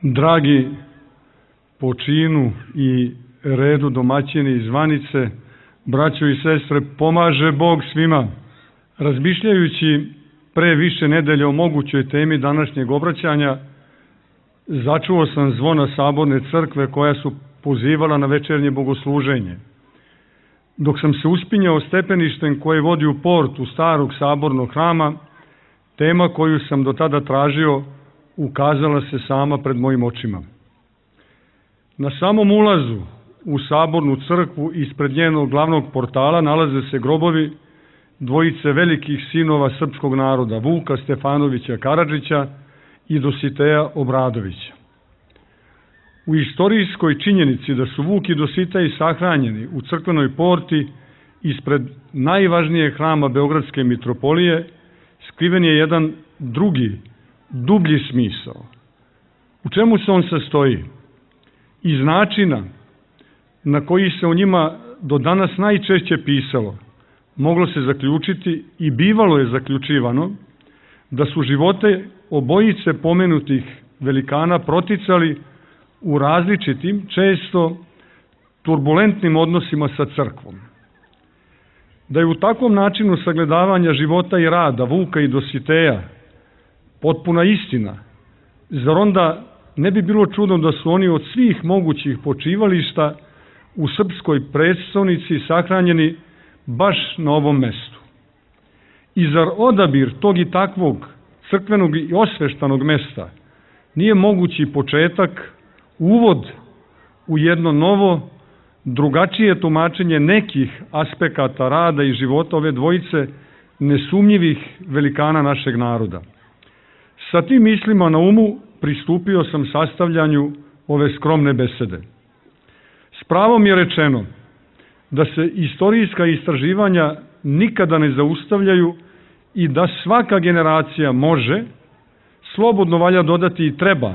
Dragi po činu i redu domaćini i zvanice, braćo i sestre, pomaže Bog svima. Razmišljajući pre više nedelje o mogućoj temi današnjeg obraćanja, začuo sam zvona Saborne crkve koja su pozivala na večernje bogosluženje. Dok sam se uspinjao stepeništem koje vodi u portu starog sabornog hrama, tema koju sam do tada tražio ukazala se sama pred mojim očima. Na samom ulazu u Sabornu crkvu ispred njenog glavnog portala nalaze se grobovi dvojice velikih sinova srpskog naroda, Vuka Stefanovića Karadžića i Dositeja Obradovića. U istorijskoj činjenici da su Vuk i Dositej sahranjeni u crkvenoj porti ispred najvažnijeg hrama Beogradske mitropolije skriven je jedan drugi, dublji smisao. U čemu se on sastoji? Iz načina na koji se o njima do danas najčešće pisalo, moglo se zaključiti i bivalo je zaključivano da su živote obojice pomenutih velikana proticali u različitim, često turbulentnim odnosima sa crkvom. Da je u takvom načinu sagledavanja života i rada Vuka i Dositeja potpuna istina, zar onda ne bi bilo čudno da su oni od svih mogućih počivališta u srpskoj prestonici sahranjeni baš na ovom mestu? I zar odabir tog i takvog crkvenog i osveštanog mesta nije mogući početak, uvod u jedno novo, drugačije tumačenje nekih aspekata rada i života ove dvojice nesumnjivih velikana našeg naroda? Sa tim mislima na umu pristupio sam sastavljanju ove skromne besede. S pravom je rečeno da se istorijska istraživanja nikada ne zaustavljaju i da svaka generacija može, slobodno valja dodati i treba,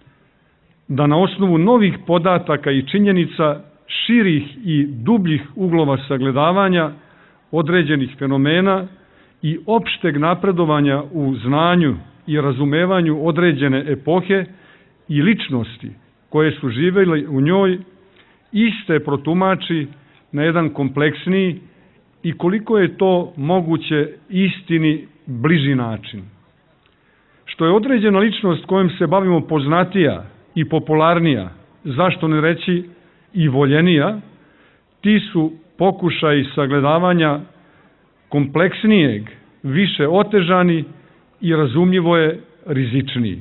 da na osnovu novih podataka i činjenica širih i dubljih uglova sagledavanja određenih fenomena i opšteg napredovanja u znanju i razumevanju određene epohe i ličnosti koje su živjeli u njoj, iste protumači na jedan kompleksniji i koliko je to moguće istini bliži način. Što je određena ličnost kojom se bavimo poznatija i popularnija, zašto ne reći i voljenija, ti su pokušaji sagledavanja kompleksnijeg više otežani i razumljivo je rizičniji.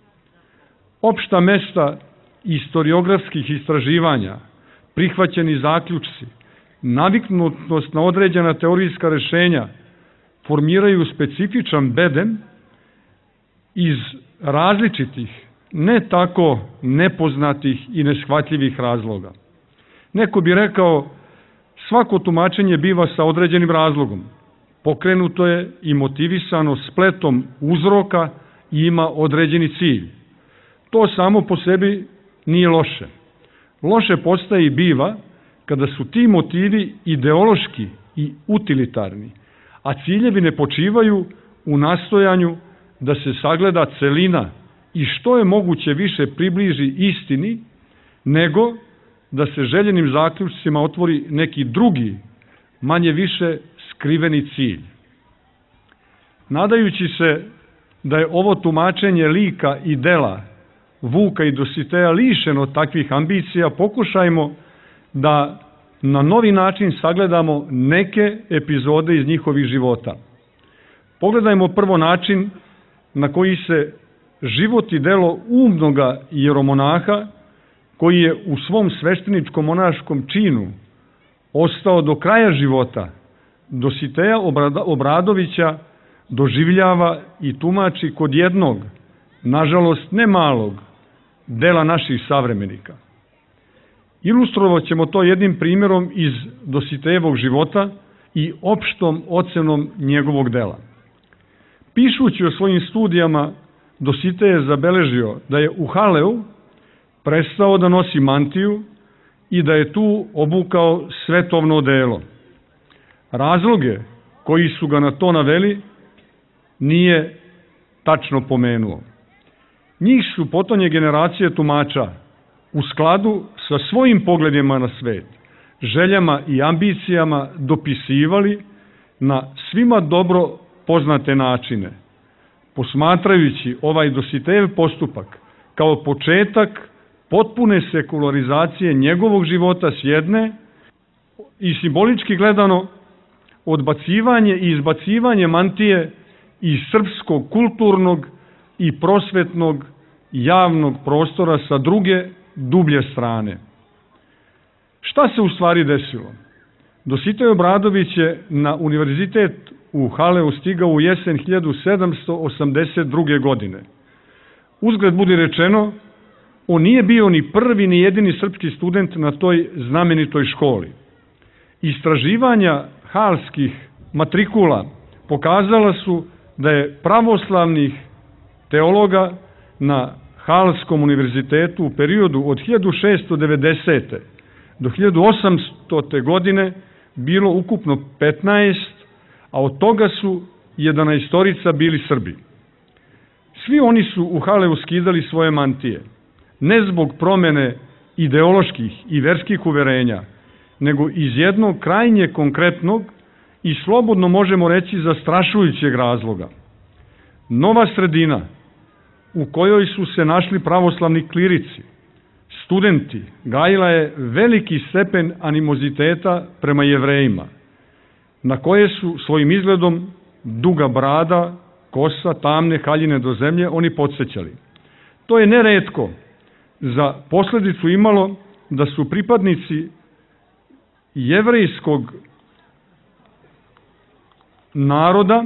Opšta mesta istoriografskih istraživanja, prihvaćeni zaključci, naviknutost na određena teorijska rešenja formiraju specifičan bedem iz različitih, ne tako nepoznatih i neshvatljivih razloga. Neko bi rekao, svako tumačenje biva sa određenim razlogom. Pokrenuto je i motivisano spletom uzroka i ima određeni cilj. To samo po sebi nije loše. Loše postaje i biva kada su ti motivi ideološki i utilitarni, a ciljevi ne počivaju u nastojanju da se sagleda celina i što je moguće više približi istini, nego da se željenim zaključcima otvori neki drugi, manje više skriveni cilj. Nadajući se da je ovo tumačenje lika i dela Vuka i Dositeja lišeno takvih ambicija, pokušajmo da na novi način sagledamo neke epizode iz njihovih života. Pogledajmo prvo način na koji se život i delo umnoga jeromonaha, koji je u svom svešteničko-monaškom činu ostao do kraja života, Dositeja Obradovića doživljava i tumači kod jednog, nažalost ne malog, dela naših savremenika. Ilustrovat ćemo to jednim primjerom iz Dositejevog života i opštom ocenom njegovog dela. Pišući o svojim studijama, Dositej je zabeležio da je u Haleu prestao da nosi mantiju i da je tu obukao svetovno odelo. Razloge koji su ga na to naveli nije tačno pomenuo. Njih su potonje generacije tumača u skladu sa svojim pogledima na svet, željama i ambicijama dopisivali na svima dobro poznate načine, posmatrajući ovaj Dositejev postupak kao početak potpune sekularizacije njegovog života s jedne i simbolički gledano odbacivanje i izbacivanje mantije iz srpskog kulturnog i prosvetnog javnog prostora sa druge, dublje strane. Šta se u stvari desilo? Dositej Obradović je na univerzitet u Haleu stigao u jesen 1782. godine. Uzgled budi rečeno, on nije bio ni prvi ni jedini srpski student na toj znamenitoj školi. Istraživanja halskih matrikula pokazala su da je pravoslavnih teologa na Halskom univerzitetu u periodu od 1690. do 1800. godine bilo ukupno 15, a od toga su 11 bili Srbi. Svi oni su u Haleu skidali svoje mantije, ne zbog promene ideoloških i verskih uverenja, nego iz jednog krajnje konkretnog i slobodno možemo reći zastrašujućeg razloga. Nova sredina u kojoj su se našli pravoslavni klirici, studenti, gajila je veliki stepen animoziteta prema Jevrejima, na koje su svojim izgledom duga brada, kosa, tamne haljine do zemlje oni podsećali. To je neretko za posledicu imalo da su pripadnici jevrejskog naroda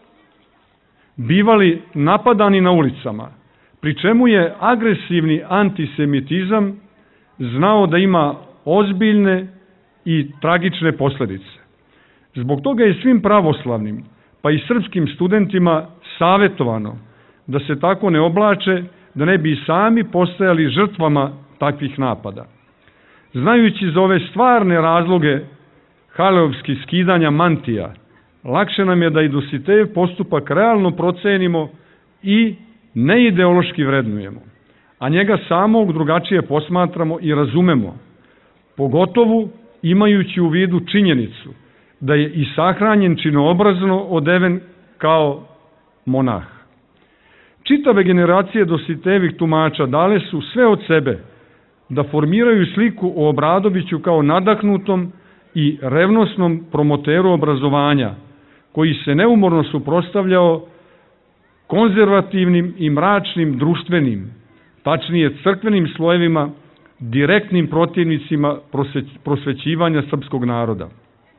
bivali napadani na ulicama, pri čemu je agresivni antisemitizam znao da ima ozbiljne i tragične posledice. Zbog toga je svim pravoslavnim, pa i srpskim studentima savetovano da se tako ne oblače, da ne bi sami postajali žrtvama takvih napada. Znajući za ove stvarne razloge haleovskih skidanja mantija, lakše nam je da i Dositejev postupak realno procenimo i neideološki vrednujemo, a njega samog drugačije posmatramo i razumemo, pogotovo imajući u vidu činjenicu da je i sahranjen činoobrazno odeven kao monah. Čitave generacije Dositejevih tumača dale su sve od sebe da formiraju sliku o Obradoviću kao nadahnutom i revnosnom promoteru obrazovanja, koji se neumorno suprotstavljao konzervativnim i mračnim društvenim, tačnije crkvenim slojevima, direktnim protivnicima prosvećivanja srpskog naroda.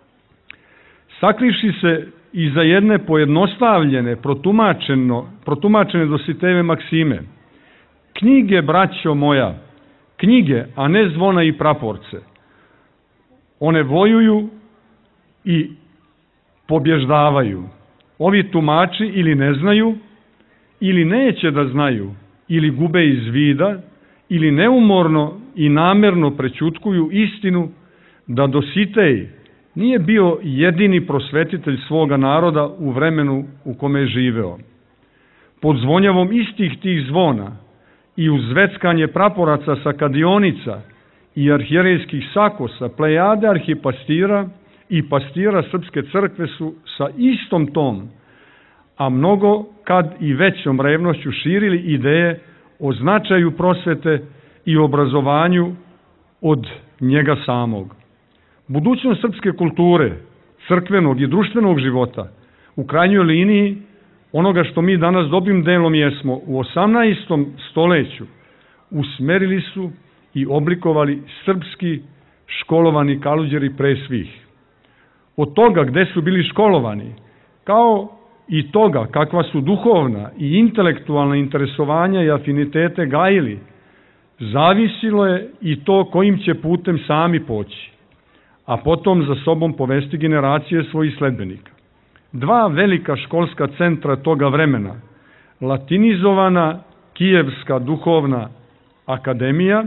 Sakrivši se iza jedne pojednostavljene, protumačene Dositejeve maksime, knjige, braćo moja, knjige, a ne zvona i praporce, one vojuju i pobježdavaju. Ovi tumači ili ne znaju, ili neće da znaju, ili gube iz vida, ili neumorno i namerno prećutkuju istinu da Dositej nije bio jedini prosvetitelj svoga naroda u vremenu u kome je živeo. Pod zvonjavom istih tih zvona i uz zveckanje praporaca sa kadionica i arhijerejskih sakosa, plejade arhipastira i pastira Srpske crkve su sa istom tom, a mnogo kad i većom revnošću širili ideje o značaju prosvete i obrazovanju od njega samog. Budućnost srpske kulture, crkvenog i društvenog života, u krajnjoj liniji onoga što mi danas dobrim delom jesmo u 18. stoleću, usmerili su i oblikovali srpski školovani kaluđeri pre svih. Od toga gde su bili školovani, kao i toga kakva su duhovna i intelektualna interesovanja i afinitete gajili, zavisilo je i to kojim će putem sami poći, a potom za sobom povesti generacije svojih sledbenika. Dva velika školska centra toga vremena, latinizovana Kijevska duhovna akademija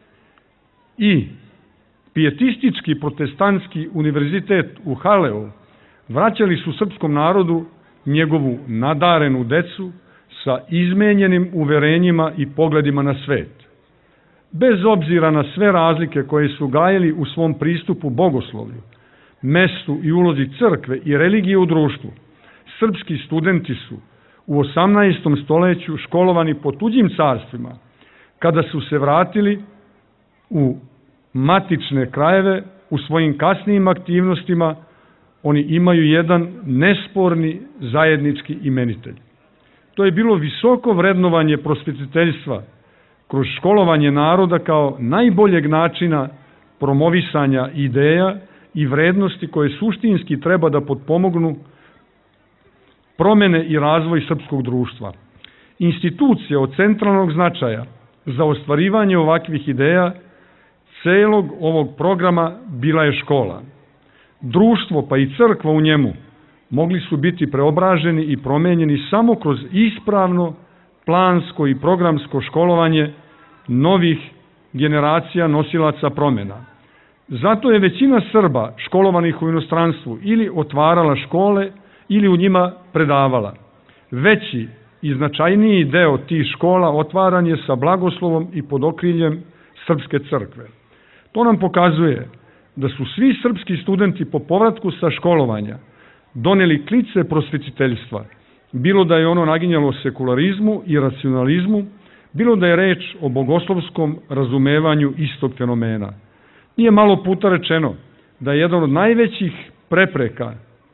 i pijetistički protestantski univerzitet u Haleu, vraćali su srpskom narodu njegovu nadarenu decu sa izmenjenim uverenjima i pogledima na svet. Bez obzira na sve razlike koje su gajili u svom pristupu bogoslovlju, mestu i ulozi crkve i religije u društvu, srpski studenti su u 18. stoleću školovani po tuđim carstvima. Kada su se vratili u matične krajeve, u svojim kasnijim aktivnostima, oni imaju jedan nesporni zajednički imenitelj. To je bilo visoko vrednovanje prosvetiteljstva kroz školovanje naroda kao najboljeg načina promovisanja ideja i vrednosti koje suštinski treba da potpomognu promene i razvoj srpskog društva. Institucija od centralnog značaja za ostvarivanje ovakvih ideja celog ovog programa bila je škola. Društvo pa i crkva u njemu mogli su biti preobraženi i promenjeni samo kroz ispravno, plansko i programsko školovanje novih generacija nosilaca promena. Zato je većina Srba školovanih u inostranstvu ili otvarala škole ili u njima predavala. Veći i značajniji deo tih škola otvaran je sa blagoslovom i pod okriljem Srpske crkve. To nam pokazuje da su svi srpski studenti po povratku sa školovanja doneli klice prosvetiteljstva, bilo da je ono naginjalo sekularizmu i racionalizmu, bilo da je reč o bogoslovskom razumevanju istog fenomena. Nije malo puta rečeno da je jedan od najvećih prepreka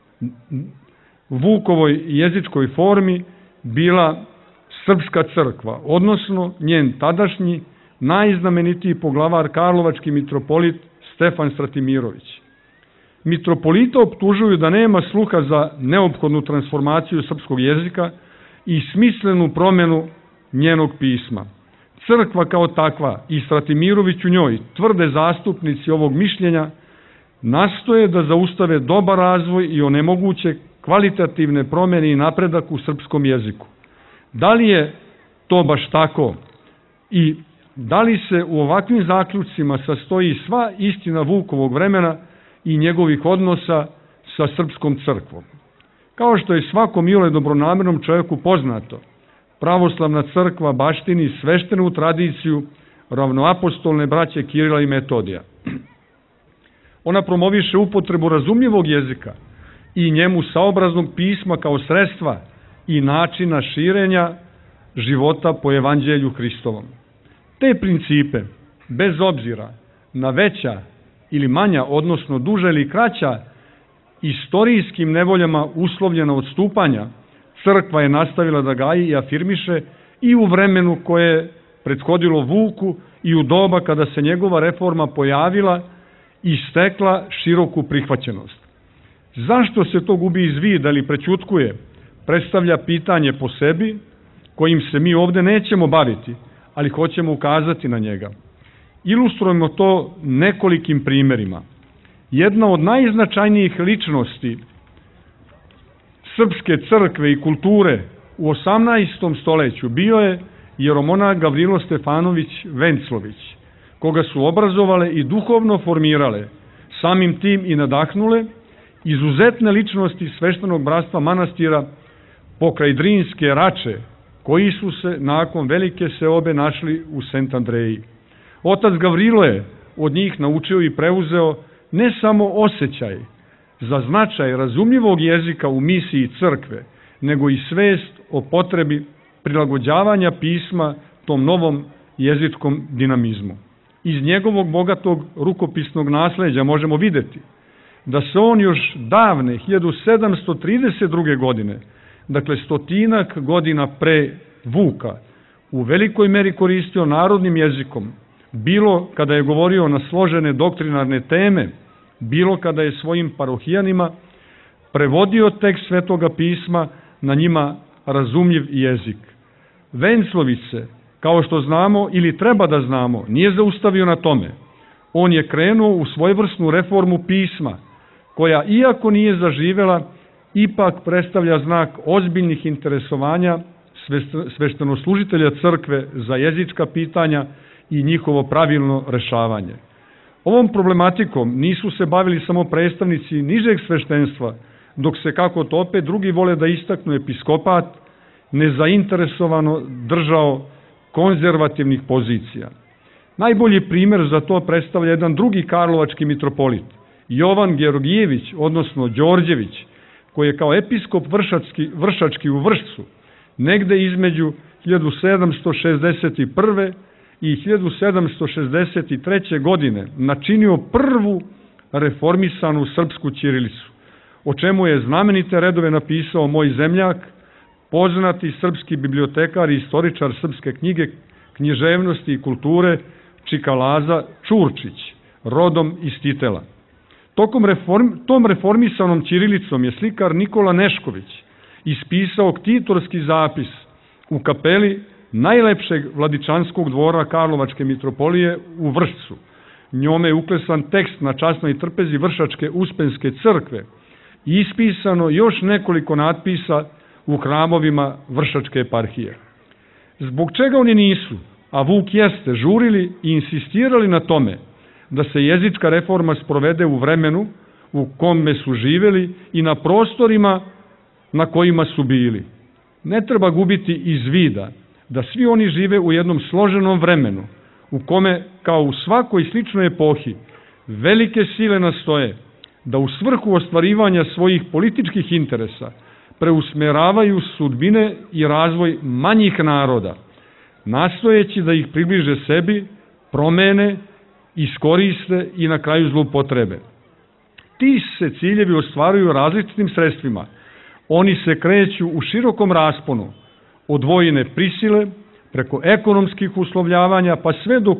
Vukovoj jezičkoj formi bila Srpska crkva, odnosno njen tadašnji najznamenitiji poglavar karlovački mitropolit Stefan Stratimirović. Mitropolita optužuju da nema sluha za neophodnu transformaciju srpskog jezika i smislenu promenu njenog pisma. Crkva kao takva i Stratimirović u njoj, tvrde zastupnici ovog mišljenja, nastoje da zaustave dobar razvoj i onemoguće kvalitativne promene i napredak u srpskom jeziku. Da li je to baš tako i da li se u ovakvim zaključcima sastoji sva istina Vukovog vremena i njegovih odnosa sa srpskom crkvom? Kao što je svakom iole dobronamernom čovjeku poznato, pravoslavna crkva baštini sveštenu tradiciju ravnoapostolne braće Kirila i Metodija. Ona promoviše upotrebu razumljivog jezika i njemu saobraznog pisma kao sredstva i načina širenja života po evanđelju Hristovom. Te principe, bez obzira na veća ili manja, odnosno duža ili kraća, istorijskim nevoljama uslovljena odstupanja, crkva je nastavila da gaji i afirmiše i u vremenu koje je prethodilo Vuku i u doba kada se njegova reforma pojavila i stekla široku prihvaćenost. Zašto se to gubi iz vida ili prećutkuje, predstavlja pitanje po sebi, kojim se mi ovde nećemo baviti, ali hoćemo ukazati na njega. Ilustrujemo to nekolikim primerima. Jedna od najznačajnijih ličnosti srpske crkve i kulture u 18. stoleću bio je jeromonah Gavrilo Stefanović Venclović, koga su obrazovale i duhovno formirale, samim tim i nadahnule, izuzetne ličnosti sveštenog bratstva manastira pokraj Drinske Rače, koji su se nakon velike seobe našli u Sent Andreji. Otac Gavrilo je od njih naučio i preuzeo ne samo osjećaj za značaj razumljivog jezika u misiji crkve, nego i svest o potrebi prilagođavanja pisma tom novom jezičkom dinamizmu. Iz njegovog bogatog rukopisnog nasleđa možemo videti da se on još davne 1732. godine, dakle stotinak godina pre Vuka, u velikoj meri koristio narodnim jezikom, bilo kada je govorio na složene doktrinarne teme, bilo kada je svojim parohijanima prevodio tekst Svetoga pisma na njima razumljiv jezik. Venclović se, kao što znamo ili treba da znamo, nije zaustavio na tome. On je krenuo u svojevrsnu reformu pisma, koja, iako nije zaživela, ipak predstavlja znak ozbiljnih interesovanja sveštenoslužitelja crkve za jezička pitanja i njihovo pravilno rešavanje. Ovom problematikom nisu se bavili samo predstavnici nižeg sveštenstva, dok se, kako to opet drugi vole da istaknu, episkopat nezainteresovano držao konzervativnih pozicija. Najbolji primjer za to predstavlja jedan drugi karlovački mitropolit, Jovan Georgijević, odnosno Đorđević, koji je kao episkop Vršački u Vršcu, negde između 1761. i 1763. godine načinio prvu reformisanu srpsku ćirilicu, o čemu je znamenite redove napisao moj zemljak, poznati srpski bibliotekar i istoričar srpske knjige, književnosti i kulture Čika Laza Čurčić, rodom iz Titela. Tom reformisanom ćirilicom je slikar Nikola Nešković ispisao ktitorski zapis u kapeli najlepšeg vladičanskog dvora Karlovačke mitropolije u Vršcu. Njome je uklesan tekst na časnoj trpezi Vršačke Uspenske crkve i ispisano još nekoliko natpisa u hramovima Vršačke eparhije. Zbog čega oni nisu, a Vuk jeste, žurili i insistirali na tome da se jezička reforma sprovede u vremenu u kome su živeli i na prostorima na kojima su bili. Ne treba gubiti iz vida da svi oni žive u jednom složenom vremenu u kome, kao u svakoj sličnoj epohi, velike sile nastoje da u svrhu ostvarivanja svojih političkih interesa preusmeravaju sudbine i razvoj manjih naroda, nastojeći da ih približe sebi, promene, iskoriste i na kraju zloupotrebe. Ti se ciljevi ostvaruju različitim sredstvima. Oni se kreću u širokom rasponu, od vojne prisile, preko ekonomskih uslovljavanja, pa sve do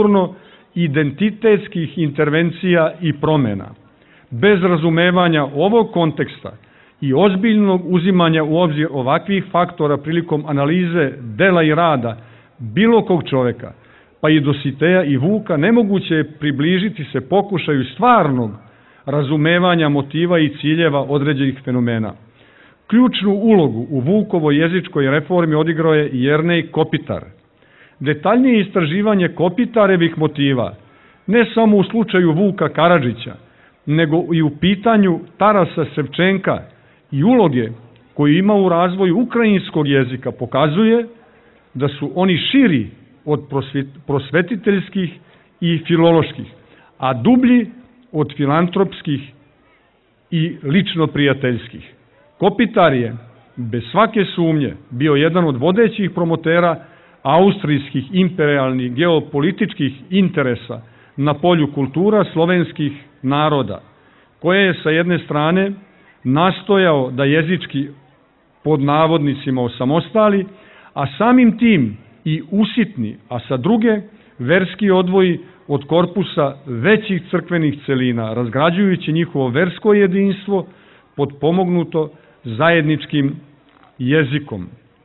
kulturno-identitetskih intervencija i promena. Bez razumevanja ovog konteksta i ozbiljnog uzimanja u obzir ovakvih faktora prilikom analize dela i rada bilo kog čoveka, pa i Dositeja i Vuka, nemoguće je približiti se pokušaju stvarnog razumevanja motiva i ciljeva određenih fenomena. Ključnu ulogu u Vukovoj jezičkoj reformi odigrao je Jernej Kopitar. Detaljnije istraživanje Kopitarevih motiva, ne samo u slučaju Vuka Karadžića, nego i u pitanju Tarasa Sevčenka i uloge koju ima u razvoju ukrajinskog jezika, pokazuje da su oni širi od prosvetiteljskih i filoloških, a dublji od filantropskih i lično prijateljskih. Kopitar je, bez svake sumnje, bio jedan od vodećih promotera austrijskih imperialnih geopolitičkih interesa na polju kultura slovenskih naroda, koje je sa jedne strane nastojao da jezički pod navodnicima osamostali, a samim tim i usitni, a sa druge verski odvoji od korpusa većih crkvenih celina, razgrađujući njihovo versko jedinstvo potpomognuto zajedničkim jezikom.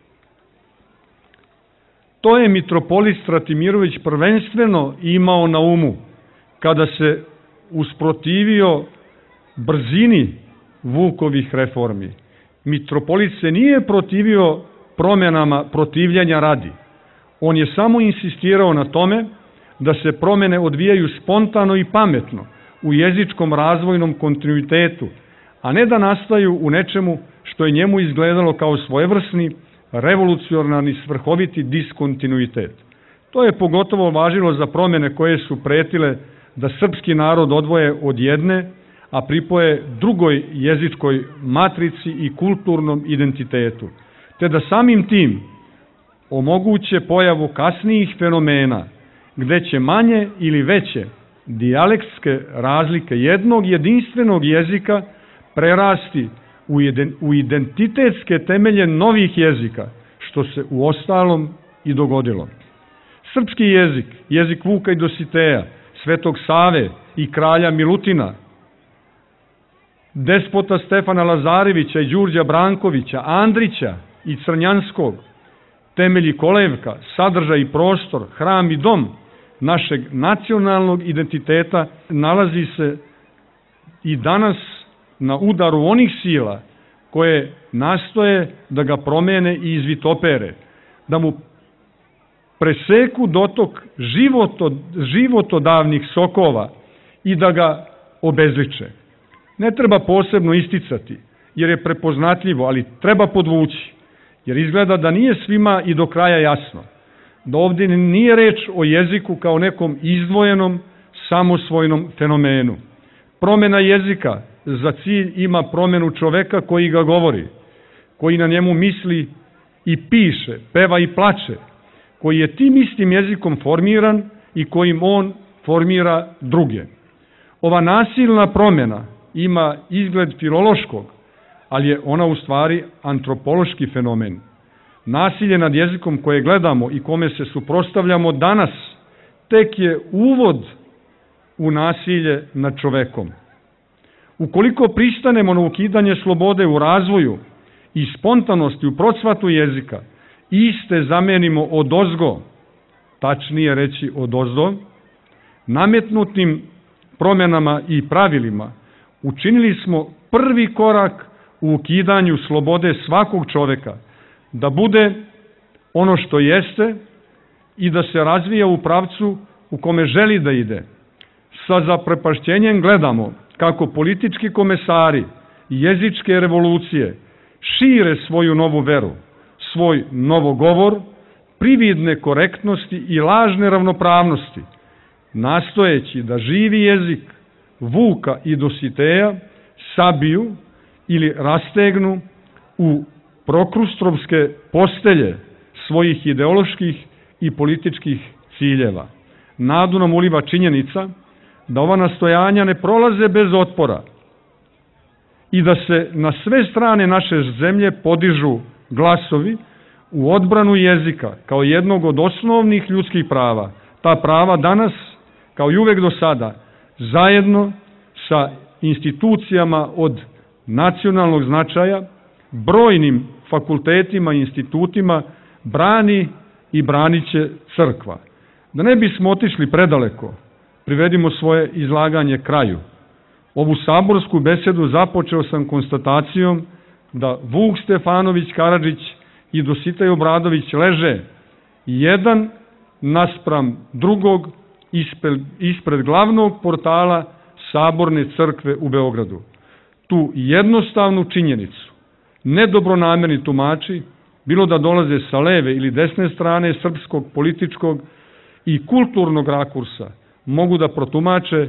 To je mitropolit Stratimirović prvenstveno imao na umu kada se usprotivio brzini Vukovih reformi. Mitropolit se nije protivio promjenama protivljenja radi. On je samo insistirao na tome da se promjene odvijaju spontano i pametno u jezičkom razvojnom kontinuitetu, a ne da nastaju u nečemu što je njemu izgledalo kao svojevrsni, revolucionarni, svrhoviti diskontinuitet. To je pogotovo važilo za promjene koje su pretile da srpski narod odvoje od jedne, a pripoje drugoj jezičkoj matrici i kulturnom identitetu, te da samim tim omoguće pojavu kasnijih fenomena, gde će manje ili veće dijalektske razlike jednog jedinstvenog jezika prerasti u identitetske temelje novih jezika, što se u ostalom i dogodilo. Srpski jezik, jezik Vuka i Dositeja, Svetog Save i kralja Milutina, despota Stefana Lazarevića i Đurđa Brankovića, Andrića i Crnjanskog, temelji kolevka, sadržaj i prostor, hram i dom našeg nacionalnog identiteta nalazi se i danas na udaru onih sila koje nastoje da ga promene i izvitopere, da mu preseku dotok životodavnih sokova i da ga obezliče. Ne treba posebno isticati, jer je prepoznatljivo, ali treba podvući. jer izgleda da nije svima i do kraja jasno, da ovdje nije reč o jeziku kao nekom izdvojenom, samosvojnom fenomenu. Promjena jezika za cilj ima promjenu čoveka koji ga govori, koji na njemu misli i piše, peva i plače, koji je tim istim jezikom formiran i kojim on formira druge. Ova nasilna promjena ima izgled filološkog, ali je ona u stvari antropološki fenomen. Nasilje nad jezikom koje gledamo i kome se suprotstavljamo danas tek je uvod u nasilje nad čovekom. Ukoliko pristanemo na ukidanje slobode u razvoju i spontanosti u procvatu jezika, iste zamenimo odozgo, tačnije reći odozdo, nametnutim promjenama i pravilima, učinili smo prvi korak u ukidanju slobode svakog čoveka, da bude ono što jeste i da se razvija u pravcu u kome želi da ide. Sa zaprepašćenjem gledamo kako politički komesari i jezičke revolucije šire svoju novu veru, svoj novogovor, prividne korektnosti i lažne ravnopravnosti, nastojeći da živi jezik Vuka i Dositeja sabiju ili rastegnu u prokrustrovske postelje svojih ideoloških i političkih ciljeva. Nadu nam uliva činjenica da ova nastojanja ne prolaze bez otpora i da se na sve strane naše zemlje podižu glasovi u odbranu jezika kao jednog od osnovnih ljudskih prava. Ta prava danas, kao i uvek do sada, zajedno sa institucijama od nacionalnog značaja, brojnim fakultetima i institutima brani i branit će crkva. Da ne bismo otišli predaleko, privedimo svoje izlaganje kraju. Ovu saborsku besedu započeo sam konstatacijom da Vuk Stefanović Karadžić i Dositej Obradović leže jedan naspram drugog ispred glavnog portala Saborne crkve u Beogradu. Tu jednostavnu činjenicu nedobronamerni tumači, bilo da dolaze sa leve ili desne strane srpskog političkog i kulturnog rakursa, mogu da protumače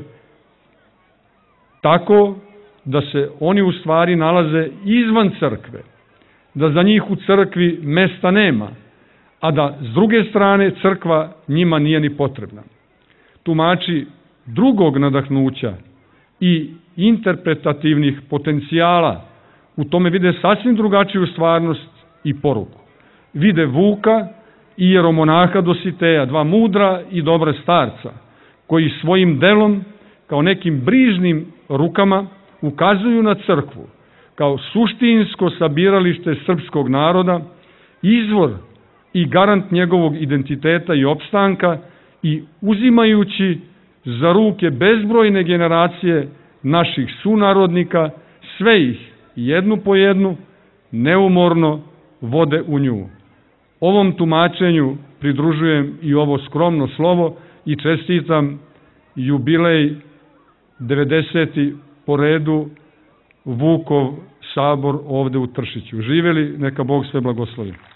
tako da se oni u stvari nalaze izvan crkve, da za njih u crkvi mesta nema, a da s druge strane crkva njima nije ni potrebna. Tumači drugog nadahnuća i interpretativnih potencijala u tome vide sasvim drugačiju stvarnost i poruku. Vide Vuka i jeromonaha Dositeja, dva mudra i dobra starca, koji svojim delom, kao nekim brižnim rukama, ukazuju na crkvu, kao suštinsko sabiralište srpskog naroda, izvor i garant njegovog identiteta i opstanka, i uzimajući za ruke bezbrojne generacije naših sunarodnika, sve ih, jednu po jednu, neumorno vode u nju. Ovom tumačenju pridružujem i ovo skromno slovo i čestitam jubilej 90. po redu Vukov sabor ovde u Tršiću. Živeli, neka Bog sve blagoslovi.